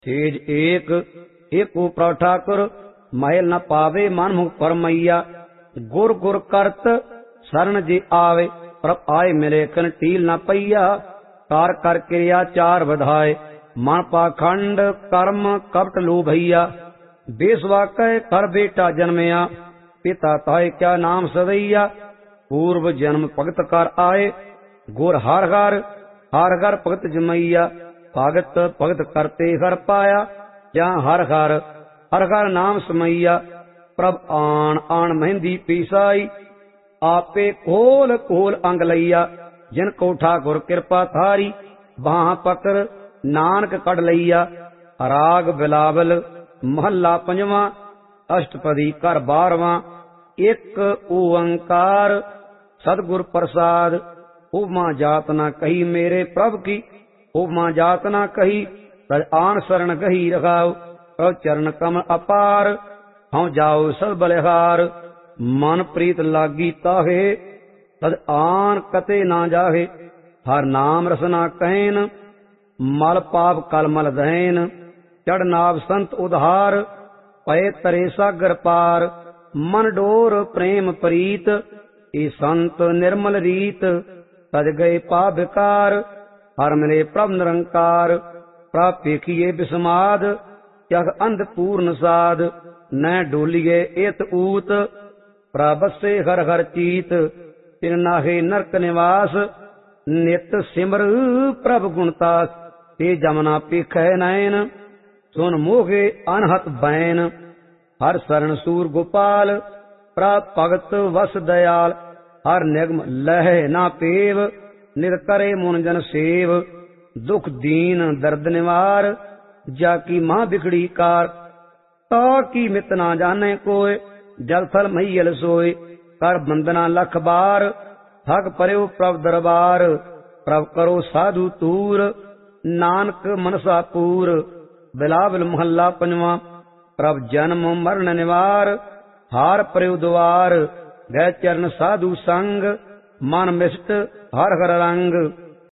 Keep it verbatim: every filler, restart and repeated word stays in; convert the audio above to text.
तेज एक एक ऊपर ठाकुर महल न पावे मन मुख परमैया। गुर गुर करत शरण जी आवे प्रभ आए मिलेखन टील न पैया। कार कर क्रिया चार बधाए मन पाखंड कर्म कपट लो भैया। बेसवा कह कर बेटा जन्मया पिता ताय क्या नाम सदैया। पूर्व जन्म भगत कर आए गुर हर हर हर हर भगत जमैया। भगत भगत करते हर पाया जहाँ हर हर हर हर नाम समैया। प्रभ आन आन मेहंदी पीसाई आपे खोल खोल अंग लैया। जिन को ठाकुर कृपा थारी बाह पकड़ नानक कड़ लैया। राग बिलावल महला पंजवा अष्टपदी कर बारवा। एक ओंकार सतगुर प्रसाद उपमा जात न कही मेरे प्रभ की। उपमा जात न कही तज आन शरण गही रखाओ। प्रभ चरण कमल अपार हूँ जाओ सब बलिहार। मन प्रीत लागी ताहे तद आन कते ना जाहे। हर नाम रसना कहन मल पाप कल मल दहन। चढ़ नाव संत उधार पय तरे सागर पार। मन डोर प्रेम प्रीत ए संत निर्मल रीत। तज गए पा विकार हर मिले प्रभ निरंकार। प्रभ पेखिए विस्माद यह अंध पूर्ण साध। न डोलिए एत ऊत प्रबसे हर हर चीत। तिन नाहे नरक निवास नित सिमर प्रभ गुणतास। ते जमना पेख नैन सुन मोहे अनहत बैन। हर शरण सूर गोपाल प्रभ भगत वस दयाल। हर निगम लह ना पेव निर करे मुन जन सेव। दुख दीन दर्द निवार जाकी मां बिगड़ी कार। ताकी मित ना जाने कोय जल थल मैयल सोय। कर बंदना लख बार थक परयो प्रभ दरबार। प्रभ करो साधु तूर नानक मनसा पूर। बिलावल महला पंजवा। प्रभ जन्म मरण निवार हार परयो द्वार। गै चरण साधु संग मन मिष्ट हर हर रंग।